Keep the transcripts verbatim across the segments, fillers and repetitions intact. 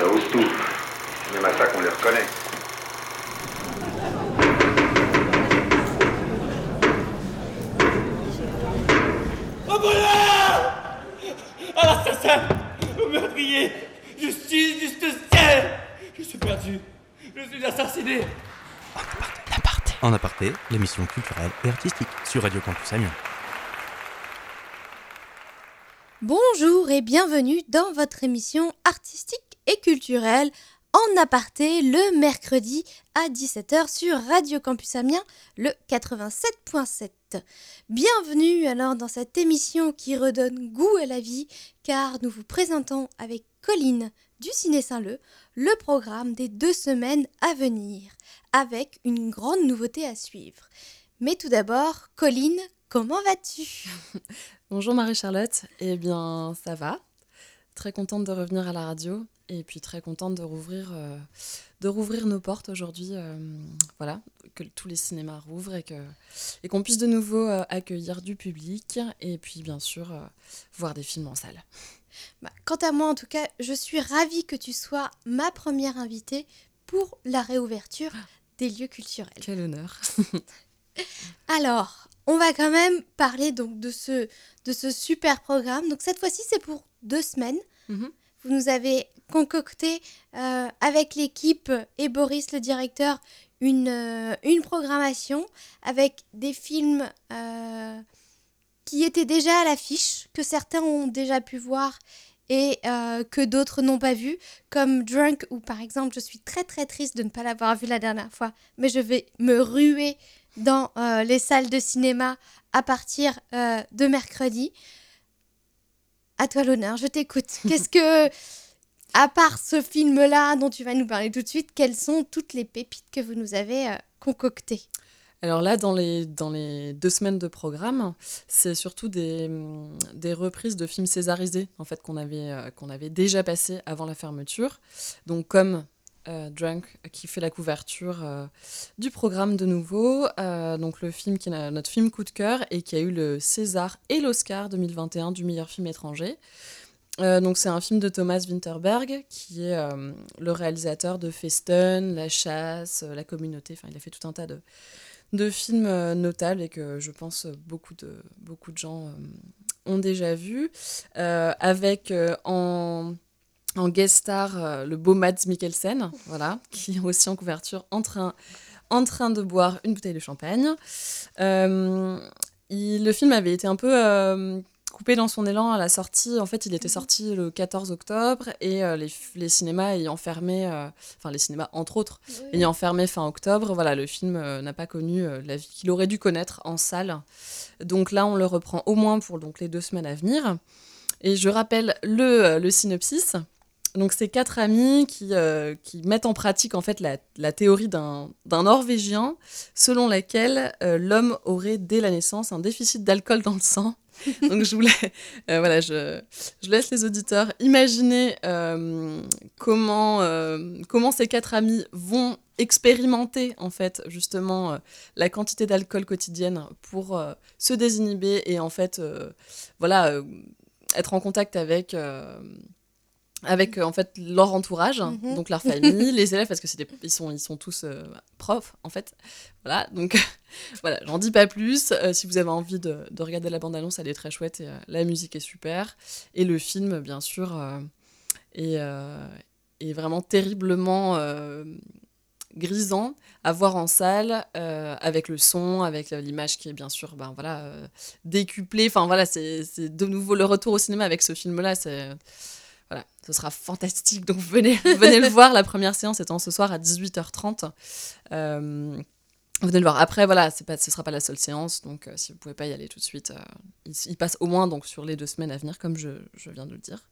Ça ose tout. C'est même à ça qu'on les reconnaît. Au bonheur! À l'assassin! Au meurtrier! Justice, justice! Je suis perdu! Je suis assassiné! En aparté, en aparté, l'émission culturelle et artistique sur Radio Campus Amiens. Bonjour et bienvenue dans votre émission artistique et culturelle en aparté le mercredi à dix-sept heures sur Radio Campus Amiens, le quatre-vingt-sept virgule sept. Bienvenue alors dans cette émission qui redonne goût à la vie car nous vous présentons avec Colline du Ciné Saint-Leu le programme des deux semaines à venir avec une grande nouveauté à suivre. Mais tout d'abord, Colline, comment vas-tu ? Bonjour Marie-Charlotte, eh bien ça va, très contente de revenir à la radio et puis très contente de rouvrir, euh, de rouvrir nos portes aujourd'hui, euh, voilà, que tous les cinémas rouvrent et, que, et qu'on puisse de nouveau euh, accueillir du public et puis bien sûr euh, voir des films en salle. Bah, quant à moi en tout cas, je suis ravie que tu sois ma première invitée pour la réouverture des lieux culturels. Quel honneur. Alors, on va quand même parler donc de ce, de ce super programme. Donc cette fois-ci, c'est pour deux semaines. Mm-hmm. Vous nous avez concocté euh, avec l'équipe et Boris, le directeur, une, euh, une programmation avec des films euh, qui étaient déjà à l'affiche, que certains ont déjà pu voir et euh, que d'autres n'ont pas vu, comme Drunk, où par exemple, je suis très très triste de ne pas l'avoir vu la dernière fois, mais je vais me ruer dans euh, les salles de cinéma à partir euh, de mercredi. À toi l'honneur, je t'écoute. Qu'est-ce que, à part ce film-là dont tu vas nous parler tout de suite, quelles sont toutes les pépites que vous nous avez euh, concoctées ? Alors là, dans les, dans les deux semaines de programme, c'est surtout des, des reprises de films césarisés en fait, qu'on avait, euh, qu'on avait déjà passés avant la fermeture. Donc comme euh, Drunk, qui fait la couverture euh, du programme de nouveau. Euh, donc le film qui est notre film coup de cœur et qui a eu le César et l'Oscar deux mille vingt et un du meilleur film étranger. Euh, donc c'est un film de Thomas Vinterberg qui est euh, le réalisateur de Festen, La Chasse, euh, La Communauté. Enfin, il a fait tout un tas de de films euh, notables et que je pense beaucoup de, beaucoup de gens euh, ont déjà vu, euh, avec euh, en, en guest star euh, le beau Mads Mikkelsen, voilà, qui est aussi en couverture en train, en train de boire une bouteille de champagne. Euh, il, le film avait été un peu euh, coupé dans son élan à la sortie. En fait, il était sorti le quatorze octobre et euh, les, les cinémas ayant fermé, euh, enfin les cinémas entre autres, oui. ayant fermé fin octobre, voilà, le film euh, n'a pas connu euh, la vie qu'il aurait dû connaître en salle. Donc là, on le reprend au moins pour donc, les deux semaines à venir. Et je rappelle le, le synopsis. Donc, c'est quatre amis qui, euh, qui mettent en pratique en fait, la, la théorie d'un, d'un Norvégien selon laquelle euh, l'homme aurait dès la naissance un déficit d'alcool dans le sang. Donc je voulais, euh, voilà, je, je laisse les auditeurs imaginer euh, comment, euh, comment ces quatre amis vont expérimenter en fait justement euh, la quantité d'alcool quotidienne pour euh, se désinhiber et en fait euh, voilà euh, être en contact avec euh, avec en fait leur entourage, mm-hmm. donc leur famille, les élèves parce que c'est des, ils sont ils sont tous euh, profs en fait, voilà donc voilà j'en dis pas plus. Euh, si vous avez envie de, de regarder la bande annonce, elle est très chouette et euh, la musique est super et le film bien sûr euh, est euh, est vraiment terriblement euh, grisant à voir en salle euh, avec le son, avec l'image qui est bien sûr ben voilà euh, décuplée. Enfin voilà c'est c'est de nouveau le retour au cinéma avec ce film là c'est Voilà, ce sera fantastique. Donc venez, venez le voir. La première séance étant ce soir à dix-huit heures trente. Euh, venez le voir. Après, voilà, c'est pas, ce ne sera pas la seule séance. Donc euh, si vous ne pouvez pas y aller tout de suite, euh, il, il passe au moins donc, sur les deux semaines à venir, comme je, je viens de le dire.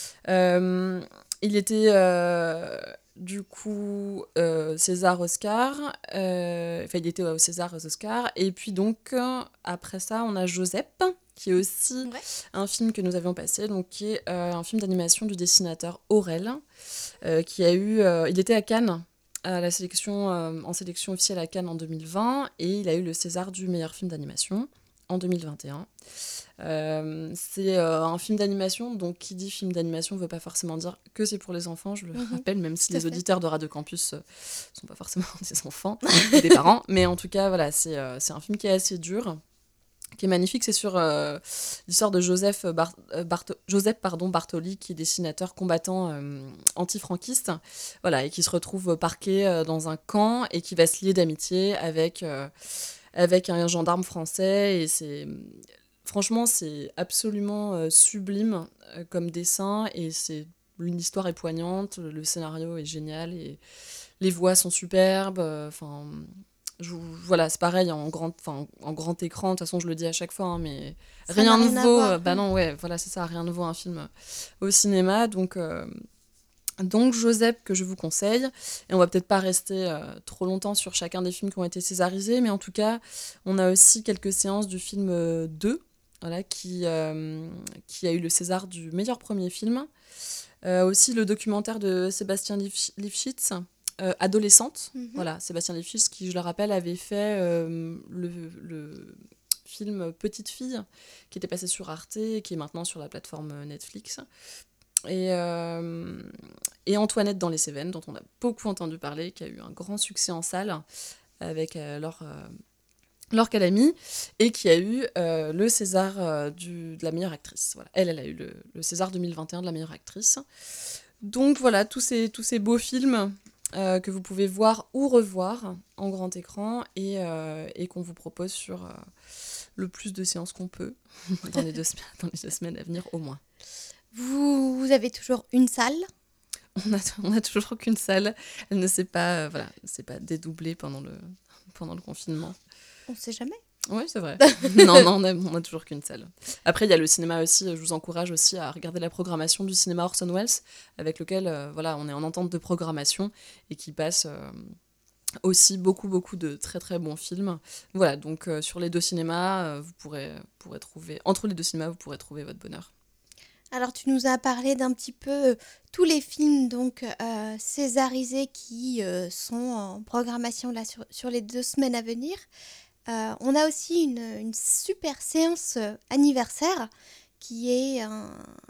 Euh, il était euh, du coup euh, César-Oscar. Euh, enfin, il était au César aux Oscars. Et puis donc, euh, après ça, on a Joseph, qui est aussi ouais. un film que nous avions passé, donc qui est euh, un film d'animation du dessinateur Aurel, euh, qui a eu, euh, il était à Cannes, à la sélection, euh, en sélection officielle à Cannes en deux mille vingt, et il a eu le César du meilleur film d'animation en deux mille vingt et un. Euh, c'est euh, un film d'animation, donc qui dit film d'animation ne veut pas forcément dire que c'est pour les enfants, je le Mhm. rappelle, même si Tout à les fait. auditeurs de Radio Campus ne euh, sont pas forcément des enfants ou des parents. Mais en tout cas, voilà, c'est, euh, c'est un film qui est assez dur, qui est magnifique. C'est sur euh, l'histoire de Joseph, Bar- euh, Barto- Joseph pardon, Bartoli, qui est dessinateur combattant euh, anti-franquiste, voilà, et qui se retrouve parqué euh, dans un camp et qui va se lier d'amitié avec, euh, avec un gendarme français. Et c'est... Franchement, c'est absolument euh, sublime euh, comme dessin, et c'est... l'histoire est poignante, le scénario est génial, et les voix sont superbes. Enfin... Euh, Je, voilà, c'est pareil en grand, enfin, en grand écran, de toute façon je le dis à chaque fois, hein, mais Ça rien n'a ne rien à vaut, voir, euh, bah oui. non, ouais, voilà, c'est ça, rien ne vaut un film au cinéma, donc, euh, donc Joseph que je vous conseille, et on va peut-être pas rester euh, trop longtemps sur chacun des films qui ont été césarisés, mais en tout cas, on a aussi quelques séances du film euh, deux, voilà, qui, euh, qui a eu le César du meilleur premier film, euh, aussi le documentaire de Sébastien Lifsh- Lifshitz, Euh, adolescente, Mhm. voilà, Sébastien Lifshitz, qui, je le rappelle, avait fait euh, le, le film Petite Fille, qui était passé sur Arte et qui est maintenant sur la plateforme Netflix. Et, euh, et Antoinette dans les Cévennes, dont on a beaucoup entendu parler, qui a eu un grand succès en salle avec euh, Laure, euh, Laure Calamy, et qui a eu euh, le César euh, du, de la meilleure actrice. Voilà. Elle, elle a eu le, le César deux mille vingt et un de la meilleure actrice. Donc voilà, tous ces, tous ces beaux films euh, que vous pouvez voir ou revoir en grand écran, et, euh, et qu'on vous propose sur euh, le plus de séances qu'on peut dans, les deux semaines, dans les deux semaines à venir au moins. Vous, vous avez toujours une salle. On a, on a toujours aucune salle, elle ne s'est pas, euh, voilà, ne s'est pas dédoublée pendant le, pendant le confinement. On ne sait jamais. Oui, c'est vrai. non, non, on a, on a toujours qu'une salle. Après, il y a le cinéma aussi. Je vous encourage aussi à regarder la programmation du cinéma Orson Welles, avec lequel euh, voilà, on est en entente de programmation et qui passe euh, aussi beaucoup, beaucoup de très, très bons films. Voilà, donc euh, sur les deux cinémas, euh, vous pourrez, pourrez trouver... Entre les deux cinémas, vous pourrez trouver votre bonheur. Alors, tu nous as parlé d'un petit peu euh, tous les films donc euh, césarisés qui euh, sont en programmation là sur, sur les deux semaines à venir. Euh, on a aussi une, une super séance euh, anniversaire qui est un,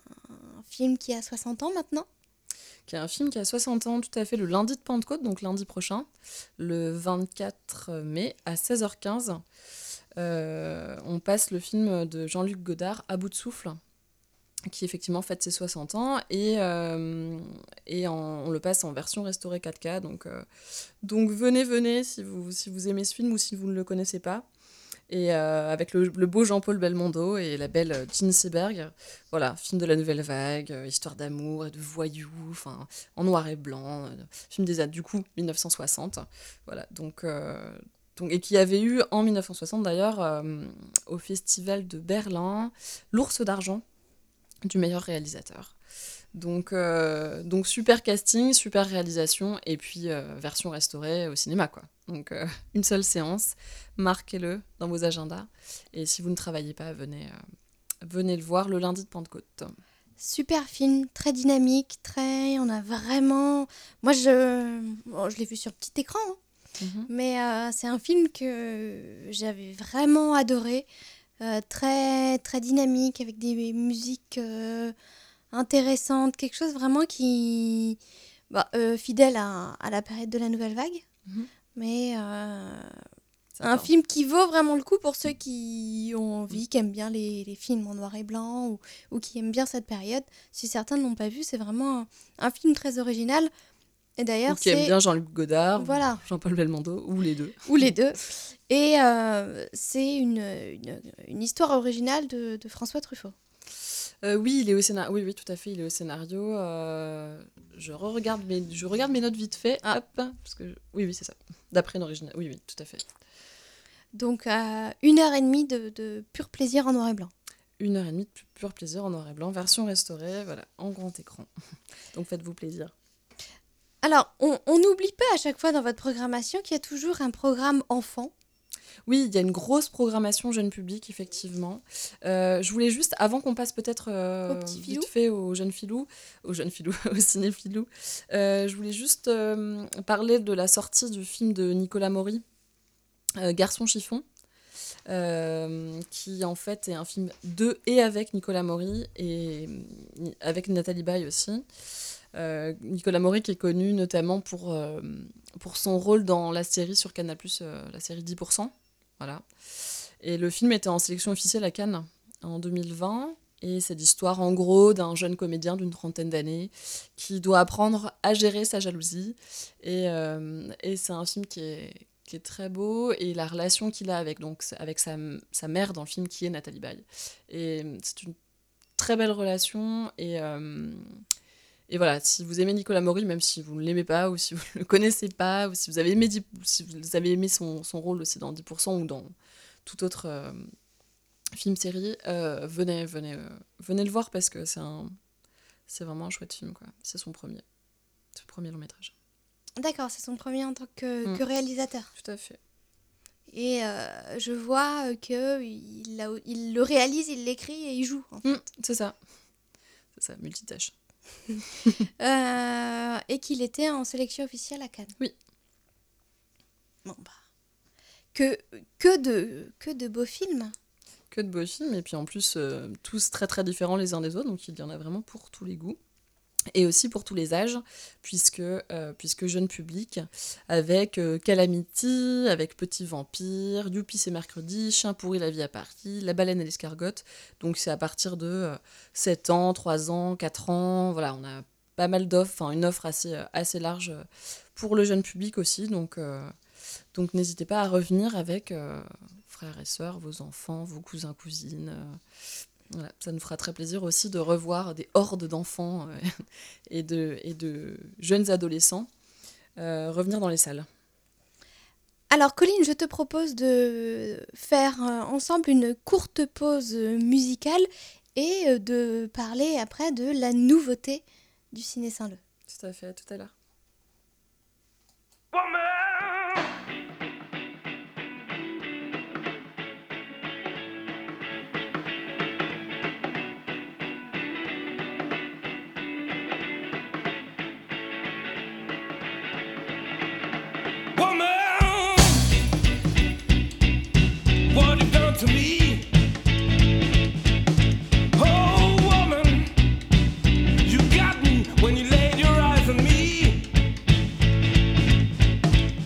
un film qui a soixante ans maintenant. Qui est un film qui a soixante ans, tout à fait, le lundi de Pentecôte, donc lundi prochain, le vingt-quatre mai à seize heures quinze. Euh, on passe le film de Jean-Luc Godard, À bout de souffle, qui effectivement fête ses soixante ans, et, euh, et en, on le passe en version restaurée quatre K. Donc, euh, donc venez, venez, si vous, si vous aimez ce film ou si vous ne le connaissez pas. Et euh, avec le, le beau Jean-Paul Belmondo et la belle Jean Seberg. Voilà, film de la nouvelle vague, euh, histoire d'amour et de voyous, enfin, en noir et blanc, euh, film des années, du coup, dix-neuf cent soixante. Voilà, donc... Euh, donc, et qui avait eu en dix-neuf cent soixante d'ailleurs, euh, au festival de Berlin, l'Ours d'argent du meilleur réalisateur. Donc, euh, donc super casting, super réalisation, et puis euh, version restaurée au cinéma, quoi. Donc euh, une seule séance, marquez-le dans vos agendas, et si vous ne travaillez pas, venez, euh, venez le voir le lundi de Pentecôte. Super film, très dynamique, très... On a vraiment... Moi, je, bon, je l'ai vu sur petit écran, hein. Mm-hmm. Mais euh, c'est un film que j'avais vraiment adoré, euh, très, très dynamique, avec des musiques euh, intéressantes, quelque chose vraiment qui... Bah, euh, fidèle à, à la période de la Nouvelle Vague, Mm-hmm. mais euh, Ça un part. film qui vaut vraiment le coup pour ceux qui ont envie, qui aiment bien les, les films en noir et blanc, ou, ou qui aiment bien cette période. Si certains ne l'ont pas vu, c'est vraiment un, un film très original. Et Ou d'ailleurs, qui aime c'est... bien Jean-Luc Godard, Voilà. ou Jean-Paul Belmondo, ou les deux. Ou les deux. Et euh, c'est une, une, une histoire originale de, de François Truffaut. Euh, oui, il est au scénario. Oui, oui, tout à fait, il est au scénario. Euh, je re-regarde mes, je regarde mes notes vite fait. Ah. Hop, parce que oui, oui, c'est ça. D'après une originale. Oui, oui, tout à fait. Donc, euh, une heure et demie de, de pur plaisir en noir et blanc. Une heure et demie de pur plaisir en noir et blanc, version restaurée, voilà, en grand écran. Donc faites-vous plaisir. Alors, on n'oublie pas à chaque fois dans votre programmation qu'il y a toujours un programme enfant. Oui, il y a une grosse programmation jeune public, effectivement. Euh, je voulais juste, avant qu'on passe peut-être euh, Au petit filou. vite fait aux jeunes filous, aux jeunes filous, aux ciné-filous, euh, je voulais juste euh, parler de la sortie du film de Nicolas Maury, euh, Garçon chiffon. euh, qui en fait est un film de et avec Nicolas Maury et avec Nathalie Baye aussi. Euh, Nicolas Maury qui est connu notamment pour, euh, pour son rôle dans la série sur Canal+, euh, la série dix pour cent. Voilà. Et le film était en sélection officielle à Cannes en deux mille vingt. Et c'est l'histoire, en gros, d'un jeune comédien d'une trentaine d'années qui doit apprendre à gérer sa jalousie. Et, euh, et c'est un film qui est, qui est très beau. Et la relation qu'il a avec, donc, avec sa, sa mère dans le film, qui est Nathalie Baye. Et c'est une très belle relation. Et, euh, et voilà, si vous aimez Nicolas Maury, même si vous ne l'aimez pas, ou si vous ne le connaissez pas, ou si vous avez aimé, dix, si vous avez aimé son, son rôle aussi dans dix pour cent ou dans tout autre... Euh, film série, euh, venez, venez, euh, venez le voir parce que c'est un, c'est vraiment un chouette film, quoi. C'est son premier, son premier long métrage. D'accord, c'est son premier en tant que, Mm. que réalisateur. Tout à fait. Et euh, je vois que il, a- il le réalise, il l'écrit et il joue. En fait. Mm, c'est ça, c'est ça, multitâche. Euh, et qu'il était en sélection officielle à Cannes. Oui. Bon bah, que que de que de beaux films. Que de beaux films et puis en plus euh, tous très très différents les uns des autres, donc il y en a vraiment pour tous les goûts. Et aussi pour tous les âges, puisque, euh, puisque jeune public, avec euh, Calamity, avec Petit Vampire, Youpi c'est mercredi, Chien pourri la vie à Paris, La baleine et l'escargotte. Donc c'est à partir de euh, sept ans, trois ans, quatre ans. Voilà, on a pas mal d'offres, enfin une offre assez, euh, assez large euh, pour le jeune public aussi. Donc, euh, donc n'hésitez pas à revenir avec euh, frères et sœurs, vos enfants, vos cousins, cousines. euh, Voilà, ça nous fera très plaisir aussi de revoir des hordes d'enfants euh, et, de, et de jeunes adolescents euh, revenir dans les salles. Alors Colline, je te propose de faire euh, ensemble une courte pause euh, musicale et euh, de parler après de la nouveauté du Ciné Saint-Leu. Tout à fait, à tout à l'heure. What you done to me? Oh woman, you got me when you laid your eyes on me.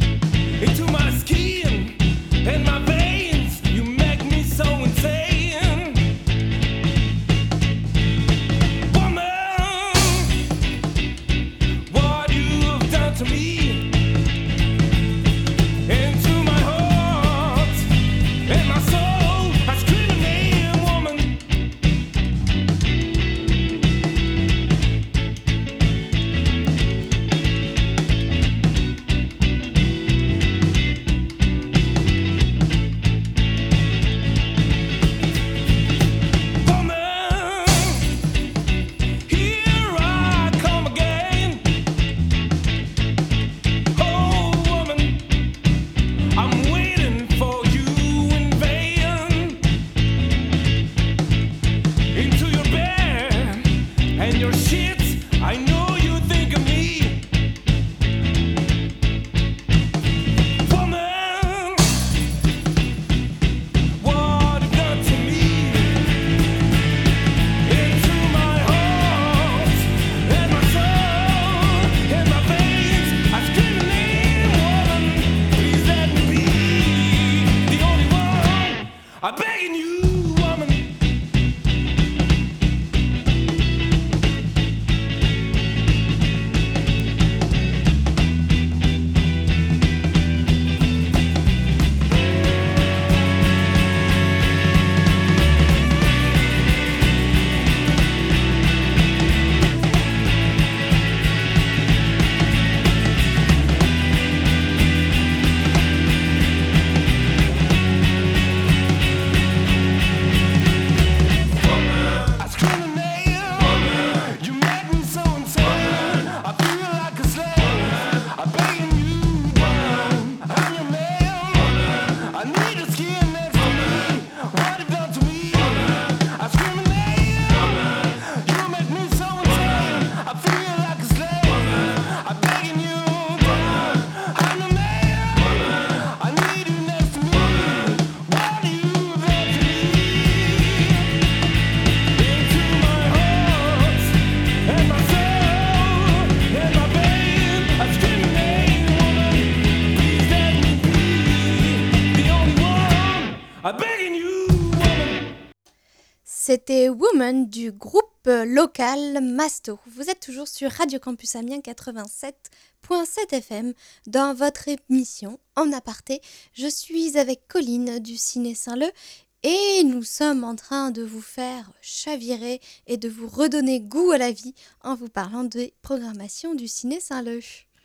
c'était Woman du groupe local Masto. Vous êtes toujours sur Radio Campus Amiens quatre-vingt-sept point sept F M dans votre émission En Aparté. Je suis avec Colline du Ciné Saint-Leu et nous sommes en train de vous faire chavirer et de vous redonner goût à la vie en vous parlant des programmations du Ciné Saint-Leu.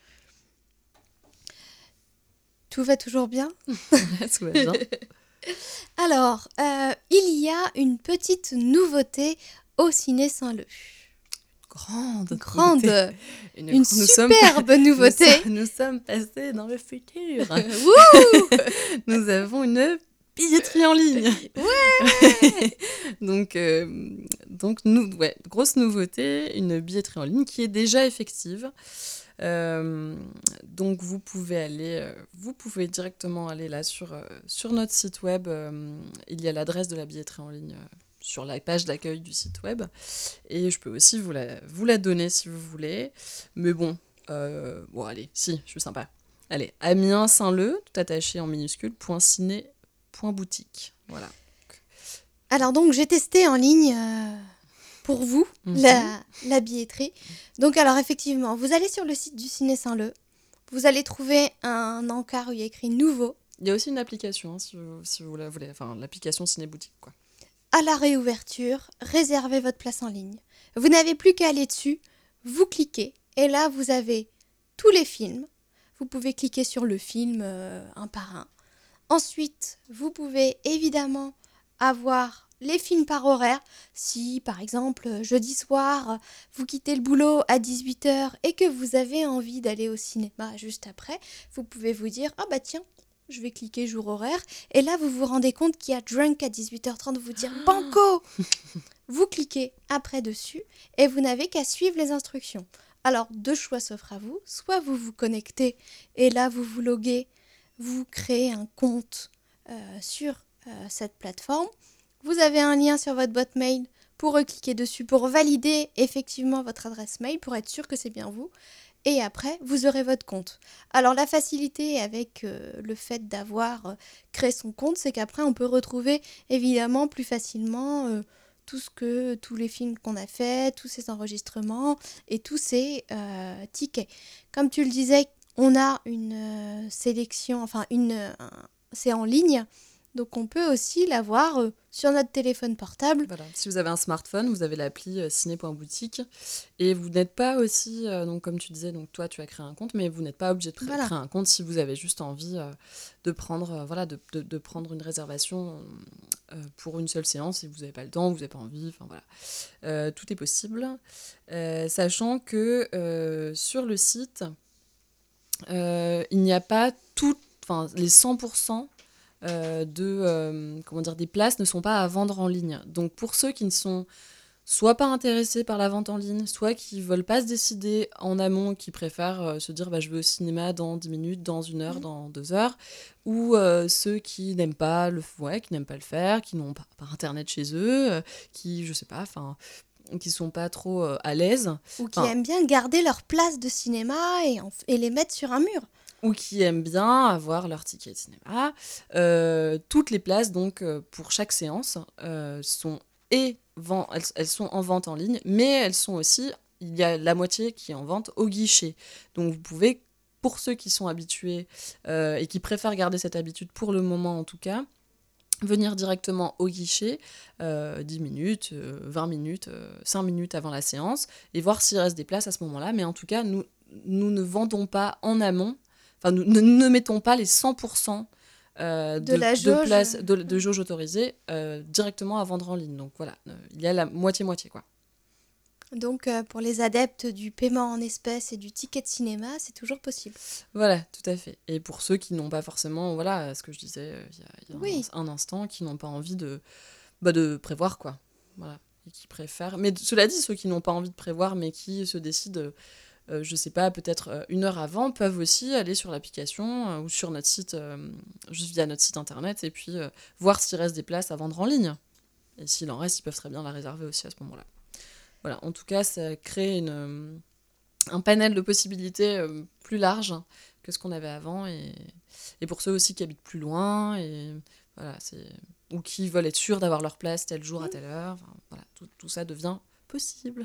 Tout va toujours bien ? Tout va bien. Alors, euh, il y a une petite nouveauté au Ciné Saint-Leu. Grande, grande, nouveauté. une, une superbe sommes, nouveauté. Nous sommes, nous sommes passés dans le futur. Nous avons une billetterie en ligne. Ouais. donc, euh, donc nous, ouais, grosse nouveauté, une billetterie en ligne qui est déjà effective. Euh, donc vous pouvez aller, euh, vous pouvez directement aller là sur, euh, sur notre site web. Euh, il y a l'adresse de la billetterie en ligne euh, sur la page d'accueil du site web. Et je peux aussi vous la, vous la donner si vous voulez. Mais bon, euh, bon allez, si, je suis sympa. Allez, Amiens Saint-Leu, tout attaché en minuscule, point ciné, point boutique. Voilà. Alors donc j'ai testé en ligne euh, pour vous mm-hmm. la, la billetterie. Donc alors effectivement, vous allez sur le site du Ciné Saint-Leu, vous allez trouver un encart où il y a écrit nouveau. Il y a aussi une application hein, si, vous, si vous la voulez, enfin l'application Ciné Boutique quoi. À la réouverture, réservez votre place en ligne. Vous n'avez plus qu'à aller dessus, vous cliquez et là vous avez tous les films. Vous pouvez cliquer sur le film euh, un par un. Ensuite, vous pouvez évidemment avoir les films par horaire. Si, par exemple, jeudi soir, vous quittez le boulot à dix-huit heures et que vous avez envie d'aller au cinéma juste après, vous pouvez vous dire « Ah bah tiens, je vais cliquer jour horaire. » Et là, vous vous rendez compte qu'il y a Drunk à dix-huit heures trente, vous dire « Banco !» Vous cliquez après dessus et vous n'avez qu'à suivre les instructions. Alors, deux choix s'offrent à vous. Soit vous vous connectez et là, vous vous loguez, vous créez un compte euh, sur euh, cette plateforme. Vous avez un lien sur votre boîte mail pour cliquer dessus, pour valider effectivement votre adresse mail, pour être sûr que c'est bien vous. Et après, vous aurez votre compte. Alors, la facilité avec euh, le fait d'avoir euh, créé son compte, c'est qu'après, on peut retrouver évidemment plus facilement euh, tout ce que, tous les films qu'on a fait, tous ces enregistrements et tous ces euh, tickets. Comme tu le disais, on a une euh, sélection, enfin, une, euh, c'est en ligne. Donc on peut aussi l'avoir euh, sur notre téléphone portable. Voilà. Si vous avez un smartphone, vous avez l'appli euh, ciné.boutique et vous n'êtes pas aussi, euh, donc comme tu disais, donc toi tu as créé un compte, mais vous n'êtes pas obligé de voilà. créer un compte si vous avez juste envie euh, de prendre, euh, voilà, de, de, de prendre une réservation euh, pour une seule séance. Si vous n'avez pas le temps, vous n'avez pas envie, enfin voilà, euh, tout est possible. Euh, sachant que euh, sur le site, euh, il n'y a pas tout, enfin les cent pour cent Euh, de, euh, comment dire, des places ne sont pas à vendre en ligne. Donc pour ceux qui ne sont soit pas intéressés par la vente en ligne, soit qui ne veulent pas se décider en amont, qui préfèrent euh, se dire bah, je vais au cinéma dans dix minutes, dans une heure, mmh. dans deux heures, ou euh, ceux qui n'aiment pas le, ouais, qui n'aiment pas le faire, qui n'ont pas, pas internet chez eux, euh, qui, je sais pas, enfin... qui sont pas trop euh, à l'aise. Ou qui enfin, aiment bien garder leur place de cinéma et, en, et les mettre sur un mur. Ou qui aiment bien avoir leur ticket de cinéma. Euh, toutes les places, donc, euh, pour chaque séance, euh, sont, et vend- elles, elles sont en vente en ligne, mais elles sont aussi, il y a la moitié qui est en vente au guichet. Donc, vous pouvez, pour ceux qui sont habitués euh, et qui préfèrent garder cette habitude, pour le moment en tout cas, venir directement au guichet, euh, dix minutes, euh, vingt minutes, euh, cinq minutes avant la séance, et voir s'il reste des places à ce moment-là. Mais en tout cas, nous, nous ne vendons pas en amont, enfin, nous ne, ne mettons pas les cent pour cent euh, de, de, la jauge. de, places, de, de jauge autorisée euh, directement à vendre en ligne. Donc voilà, euh, il y a la moitié-moitié, quoi. Donc euh, pour les adeptes du paiement en espèces et du ticket de cinéma, c'est toujours possible. Voilà, tout à fait. Et pour ceux qui n'ont pas forcément, voilà, ce que je disais il y a, il y a oui. un, un instant, qui n'ont pas envie de, bah, de prévoir, quoi. Voilà, et qui préfèrent... Mais cela dit, ceux qui n'ont pas envie de prévoir, mais qui se décident... Euh, je sais pas, peut-être euh, une heure avant, peuvent aussi aller sur l'application euh, ou sur notre site, euh, juste via notre site internet, et puis euh, voir s'il reste des places à vendre en ligne. Et s'il en reste, ils peuvent très bien la réserver aussi à ce moment-là. Voilà, en tout cas, ça crée une, euh, un panel de possibilités euh, plus large que ce qu'on avait avant, et, et pour ceux aussi qui habitent plus loin, et voilà, c'est, ou qui veulent être sûrs d'avoir leur place tel jour à telle heure. Enfin, voilà, tout, tout ça devient possible.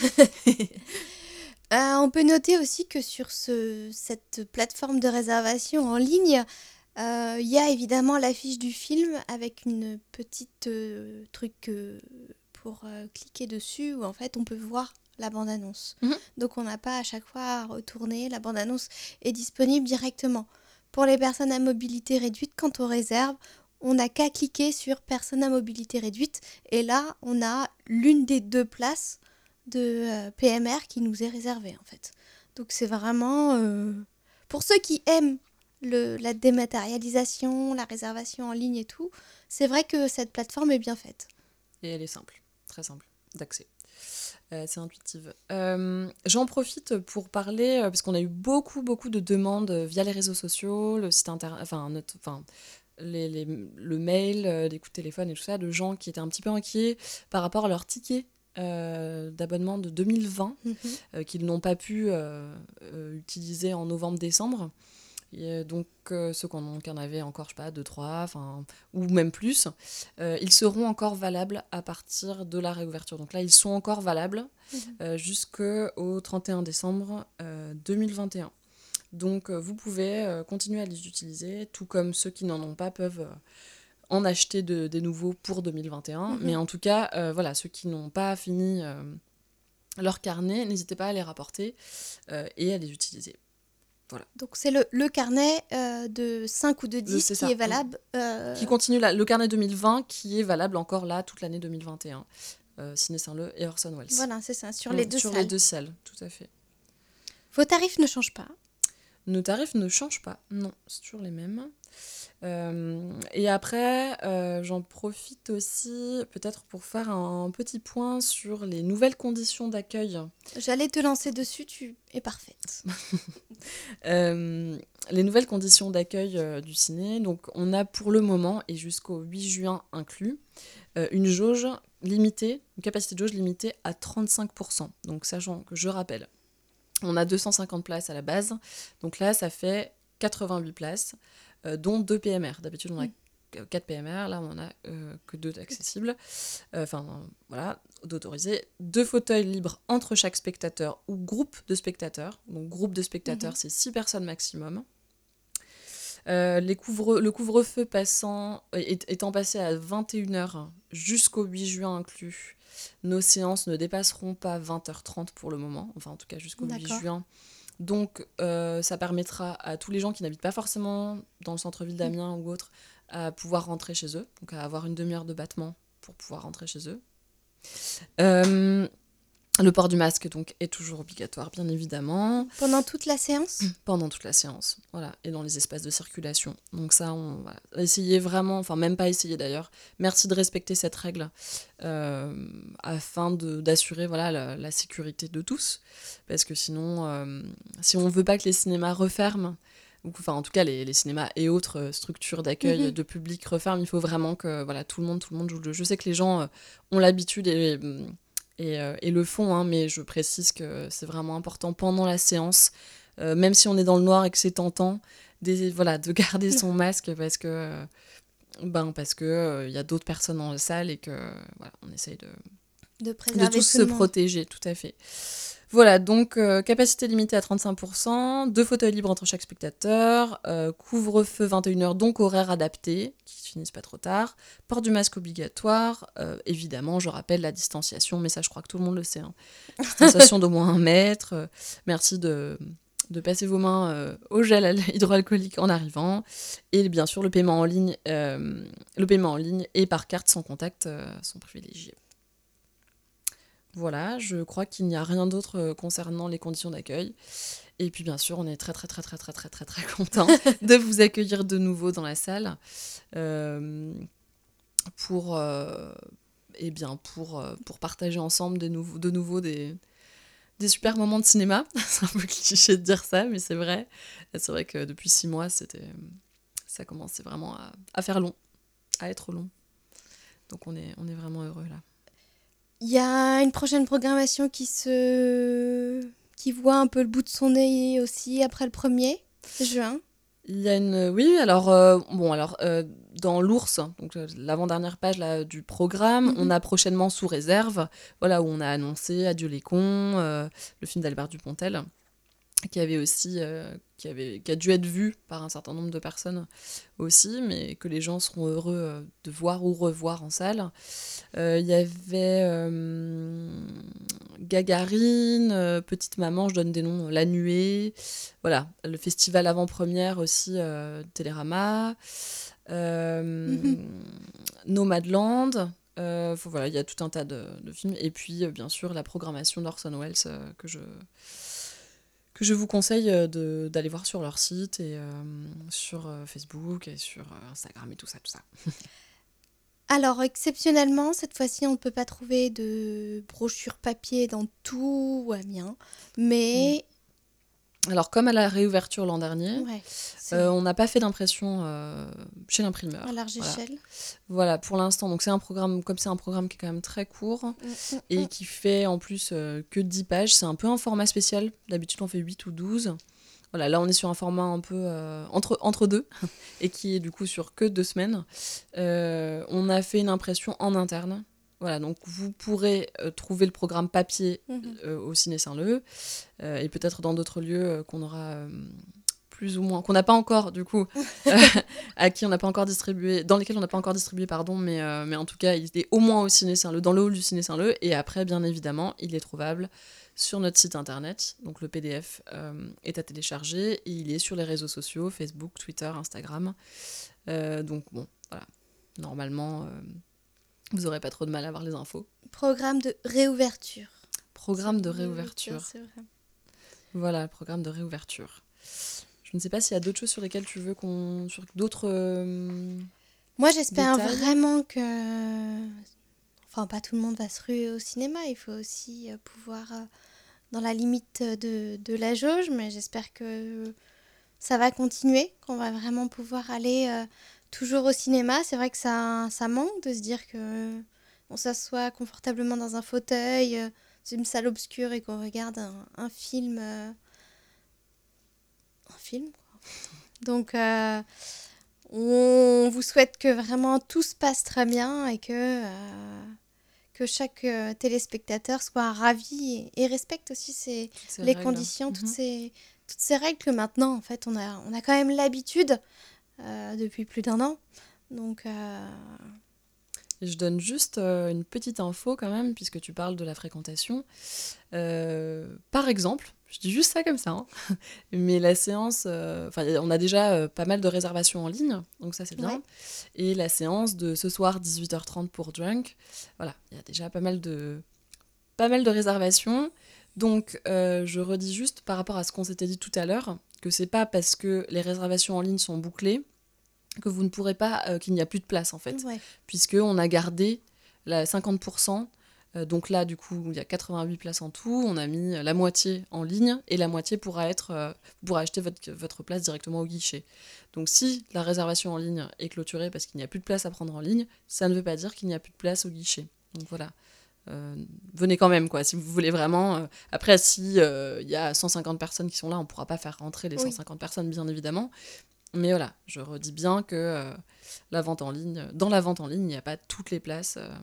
Euh, on peut noter aussi que sur ce, cette plateforme de réservation en ligne, euh, il y a évidemment l'affiche du film avec une petite euh, truc euh, pour euh, cliquer dessus où en fait on peut voir la bande-annonce. Mhm. Donc on n'a pas à chaque fois à retourner, la bande-annonce est disponible directement. Pour les personnes à mobilité réduite, quand on réserve, on n'a qu'à cliquer sur personnes à mobilité réduite et là on a l'une des deux places de euh, P M R qui nous est réservée en fait. Donc c'est vraiment euh, pour ceux qui aiment le, la dématérialisation, la réservation en ligne et tout, c'est vrai que cette plateforme est bien faite. Et elle est simple, très simple d'accès. Euh, c'est intuitive. Euh, j'en profite pour parler, euh, parce qu'on a eu beaucoup, beaucoup de demandes euh, via les réseaux sociaux, le site internet, enfin, notre, enfin les, les, le mail, euh, les coups de téléphone et tout ça, de gens qui étaient un petit peu inquiets par rapport à leur ticket euh, d'abonnement de deux mille vingt, Mhm. euh, qu'ils n'ont pas pu euh, euh, utiliser en novembre-décembre. Et euh, donc, euh, ceux qui en, qui en avaient encore, je sais pas, deux, trois, ou même plus, euh, ils seront encore valables à partir de la réouverture. Donc là, ils sont encore valables Mhm. euh, jusqu'au trente et un décembre euh, deux mille vingt et un. Donc, euh, vous pouvez euh, continuer à les utiliser, tout comme ceux qui n'en ont pas peuvent euh, en acheter de, des nouveaux pour deux mille vingt et un. Mhm. Mais en tout cas, euh, voilà, ceux qui n'ont pas fini euh, leur carnet, n'hésitez pas à les rapporter euh, et à les utiliser. Voilà. Donc c'est le, le carnet euh, de cinq ou de dix c'est qui ça. est valable. euh, Qui continue là, le carnet deux mille vingt qui est valable encore là toute l'année deux mille vingt et un. Euh, Ciné Saint-Leu et Orson Welles. Voilà, c'est ça, sur Mm, les deux sur salles. les deux salles, tout à fait. Vos tarifs ne changent pas. Nos tarifs ne changent pas, non, c'est toujours les mêmes. Euh, et après, euh, j'en profite aussi peut-être pour faire un, un petit point sur les nouvelles conditions d'accueil. J'allais te lancer dessus, tu es parfaite. Euh, les nouvelles conditions d'accueil euh, du ciné, donc on a pour le moment, et jusqu'au huit juin inclus, euh, une jauge limitée, une capacité de jauge limitée à trente-cinq pour cent. Donc sachant que, je rappelle, on a deux cent cinquante places à la base, donc là ça fait quatre-vingt-huit places, euh, dont deux P M R. D'habitude on a Mm. quatre P M R, là on a euh, que deux accessibles, enfin euh, voilà, d'autorisés. Deux fauteuils libres entre chaque spectateur ou groupe de spectateurs, donc groupe de spectateurs, Mhm. c'est six personnes maximum. Euh, les couvre- le couvre-feu passant, est- étant passé à vingt et une heures jusqu'au huit juin inclus, nos séances ne dépasseront pas vingt heures trente pour le moment, enfin en tout cas jusqu'au huit D'accord. juin. Donc euh, ça permettra à tous les gens qui n'habitent pas forcément dans le centre-ville d'Amiens ou autre à pouvoir rentrer chez eux, donc à avoir une demi-heure de battement pour pouvoir rentrer chez eux. Euh, le port du masque donc est toujours obligatoire, bien évidemment, Pendant toute la séance. pendant toute la séance, voilà, et dans les espaces de circulation. Donc ça, on va essayer vraiment, enfin même pas essayer d'ailleurs, merci de respecter cette règle euh, afin de, d'assurer voilà, la, la sécurité de tous, parce que sinon, euh, si on veut pas que les cinémas referment, ou enfin en tout cas les, les cinémas et autres euh, structures d'accueil Mhm. de public referment, il faut vraiment que voilà, tout le monde, tout le monde joue le jeu. Je sais que les gens euh, ont l'habitude et... Et, euh, et le font, hein, mais je précise que c'est vraiment important pendant la séance, euh, même si on est dans le noir et que c'est tentant, des, voilà, de garder son masque parce que euh, ben, parce que euh, y a d'autres personnes dans la salle et que voilà, on essaye de, De de préserver tous tout se le monde. protéger, tout à fait. Voilà, donc euh, capacité limitée à trente-cinq pour cent, deux fauteuils libres entre chaque spectateur, euh, couvre-feu vingt et une heures, donc horaire adapté, qui ne finissent pas trop tard, port du masque obligatoire, euh, évidemment, je rappelle la distanciation, mais ça je crois que tout le monde le sait, hein. Distanciation d'au moins un mètre, euh, merci de, de passer vos mains euh, au gel al- hydroalcoolique en arrivant, et bien sûr le paiement en ligne, euh, le paiement en ligne et par carte sans contact euh, sont privilégiés. Voilà, je crois qu'il n'y a rien d'autre euh, concernant les conditions d'accueil. Et puis bien sûr, on est très très très très très très très très content de vous accueillir de nouveau dans la salle euh, pour, euh, eh bien, pour, euh, pour partager ensemble des nouveaux, de nouveau des, des super moments de cinéma. C'est un peu cliché de dire ça, mais c'est vrai. Et c'est vrai que depuis six mois, c'était, ça commençait vraiment à, à faire long, à être long. Donc on est, on est vraiment heureux là. Il y a une prochaine programmation qui se... qui voit un peu le bout de son nez aussi après le premier juin. Il y a une... Oui, alors, euh, bon, alors euh, dans l'ours, donc euh, l'avant-dernière page là, du programme, Mhm. on a prochainement Sous réserve, voilà, où on a annoncé Adieu les cons, euh, le film d'Albert Dupontel, qui avait aussi, euh, qui, avait, qui a dû être vu par un certain nombre de personnes aussi, mais que les gens seront heureux euh, de voir ou revoir en salle. Euh, Il y avait euh, Gagarine, euh, Petite Maman, je donne des noms, La Nuée, voilà, le festival avant-première aussi, euh, Télérama, euh, Mhm. Nomadland. Euh, faut- voilà, il y a tout un tas de, de films. Et puis, euh, bien sûr, la programmation d'Orson Welles euh, que je que je vous conseille euh, de- d'aller voir sur leur site et euh, sur euh, Facebook et sur euh, Instagram et tout ça, tout ça. Alors, exceptionnellement, cette fois-ci, on ne peut pas trouver de brochure papier dans tout Amiens, mais Alors, comme à la réouverture l'an dernier, ouais, c'est euh, on n'a pas fait d'impression euh, chez à l'imprimeur. large Voilà. échelle. Voilà, pour l'instant. Donc, c'est un programme, comme c'est un programme qui est quand même très court Mm, mm, et mm. qui fait en plus euh, que dix pages, c'est un peu un format spécial. D'habitude, on fait huit ou douze. Voilà, là, on est sur un format un peu euh, entre, entre deux et qui est du coup sur que deux semaines. Euh, on a fait une impression en interne. Voilà, donc vous pourrez euh, trouver le programme papier Mhm. euh, au Ciné Saint-Leu euh, et peut-être dans d'autres lieux euh, qu'on aura euh, plus ou moins, qu'on n'a pas encore du coup, euh, à qui on n'a pas encore distribué, dans lesquels on n'a pas encore distribué, pardon, mais, euh, mais en tout cas, il est au moins au Ciné Saint-Leu, dans le hall du Ciné Saint-Leu, et après, bien évidemment, il est trouvable sur notre site internet, donc le P D F euh, est à télécharger, et il est sur les réseaux sociaux, Facebook, Twitter, Instagram, Euh, donc bon, voilà, normalement, euh, vous aurez pas trop de mal à avoir les infos. Programme de réouverture. Programme de C'est- réouverture. c'est vrai. Voilà, le programme de réouverture. Je ne sais pas s'il y a d'autres choses sur lesquelles tu veux qu'on... sur d'autres... euh, Moi, j'espère Détail. vraiment que... Enfin, pas tout le monde va se ruer au cinéma. Il faut aussi euh, pouvoir, euh, dans la limite de, de la jauge, mais j'espère que ça va continuer, qu'on va vraiment pouvoir aller euh, toujours au cinéma. C'est vrai que ça, ça manque de se dire que on s'assoit confortablement dans un fauteuil, euh, dans une salle obscure et qu'on regarde un, un film. euh, un film, quoi. Donc, euh, on vous souhaite que vraiment tout se passe très bien et que, euh, que chaque euh, téléspectateur soit ravi et, et respecte aussi ces, toutes ces les règles. conditions, toutes, Mhm. ces, toutes ces règles que maintenant, en fait, on a, on a quand même l'habitude euh, depuis plus d'un an. Donc, euh, Et je donne juste euh, une petite info quand même, puisque tu parles de la fréquentation. Euh, par exemple, je dis juste ça comme ça, hein, mais la séance, euh, enfin, on a déjà euh, pas mal de réservations en ligne, donc ça c'est bien. Ouais. Et la séance de ce soir dix-huit heures trente pour Drunk, voilà, il y a déjà pas mal de, pas mal de réservations. Donc euh, je redis juste par rapport à ce qu'on s'était dit tout à l'heure, que c'est pas parce que les réservations en ligne sont bouclées que vous ne pourrez pas, euh, qu'il n'y a plus de place en fait, ouais. puisqu'on a gardé la cinquante pour cent. Euh, donc là, du coup, il y a quatre-vingt-huit places en tout. On a mis la moitié en ligne et la moitié pourra être, euh, vous pourrez acheter votre, votre place directement au guichet. Donc si la réservation en ligne est clôturée parce qu'il n'y a plus de place à prendre en ligne, ça ne veut pas dire qu'il n'y a plus de place au guichet. Donc voilà. Euh, venez quand même, quoi, si vous voulez vraiment. Euh, après, si il y a cent cinquante personnes qui sont là, on ne pourra pas faire rentrer les Oui. cent cinquante personnes, bien évidemment. Mais voilà, je redis bien que euh, la vente en ligne, dans la vente en ligne, il n'y a pas toutes les places euh,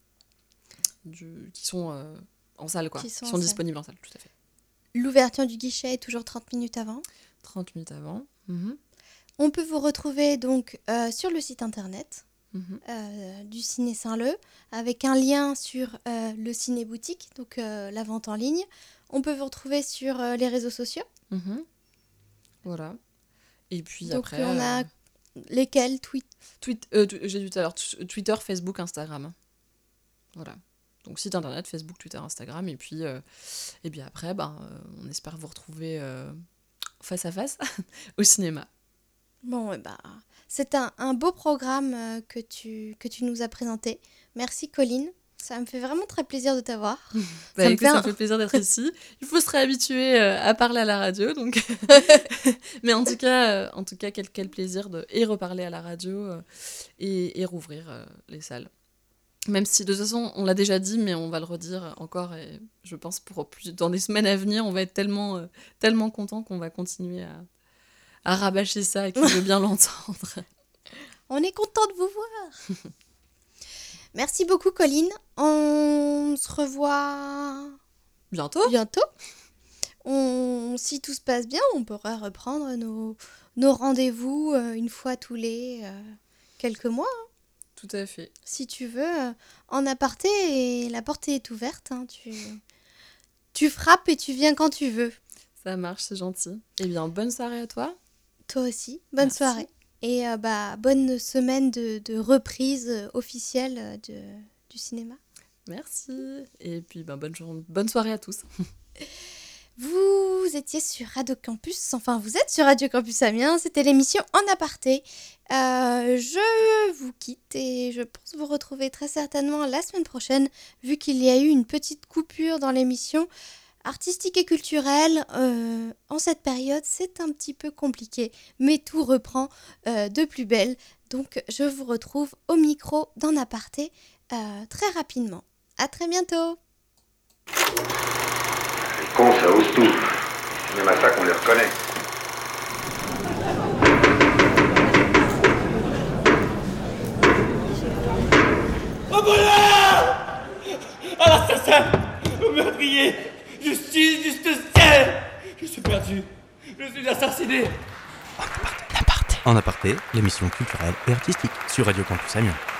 du, qui sont euh, en salle, quoi, Qui qui sont sont, en salle. disponibles en salle, tout à fait. L'ouverture du guichet est toujours trente minutes avant. trente minutes avant. Mhm, On peut vous retrouver donc euh, sur le site internet mhm. euh, du Ciné Saint-Leu avec un lien sur euh, le Ciné Boutique, donc euh, la vente en ligne. On peut vous retrouver sur euh, les réseaux sociaux. Mhm. Voilà. Et puis Donc après. on a euh, lesquels tweet. tweet, euh, tu- j'ai dit tout à l'heure, t- Twitter, Facebook, Instagram. Voilà. Donc site internet, Facebook, Twitter, Instagram. Et puis, euh, et puis après, ben, euh, on espère vous retrouver euh, face à face au cinéma. Bon, eh ben, c'est un, un beau programme euh, que, tu, que tu nous as présenté. Merci Colline. Ça me fait vraiment très plaisir de t'avoir. Bah, Ça me écoute, fait ça un- me fait plaisir d'être ici. Il faut se réhabituer euh, à parler à la radio, donc. Mais en tout cas, euh, en tout cas, quel, quel plaisir de et reparler à la radio euh, et, et rouvrir euh, les salles. Même si de toute façon, on l'a déjà dit, mais on va le redire encore. Et je pense pour plus dans les semaines à venir, on va être tellement, euh, tellement content qu'on va continuer à, à rabâcher ça et qui veut bien l'entendre. On est content de vous voir. Merci beaucoup, Colline. On se revoit Bientôt. bientôt. On, si tout se passe bien, on pourra reprendre nos, nos rendez-vous euh, une fois tous les euh, quelques mois. Hein. Tout à fait. Si tu veux, euh, en aparté, et la porte est ouverte. Hein, tu, tu frappes et tu viens quand tu veux. Ça marche, c'est gentil. Eh bien, bonne soirée à toi. Toi aussi, bonne Merci. soirée. Et euh, bah, bonne semaine de, de reprise euh, officielle de, du cinéma. Merci. Et puis, ben, bonne, journée, bonne soirée à tous. Vous étiez sur Radio Campus, enfin vous êtes sur Radio Campus Amiens, c'était l'émission En Aparté. Euh, je vous quitte et je pense vous retrouver très certainement la semaine prochaine, vu qu'il y a eu une petite coupure dans l'émission artistique et culturelle. Euh, en cette période, c'est un petit peu compliqué, mais tout reprend euh, de plus belle. Donc je vous retrouve au micro d'En Aparté euh, très rapidement. À très bientôt. Les cons, ça ose tout. C'est même à ça qu'on les reconnaît. Au bonheur! À l'assassin! Au meurtrier! Justice, justicier! Je suis perdu. Je suis assassiné. En aparté, l'émission culturelle et artistique sur Radio Campus Amiens.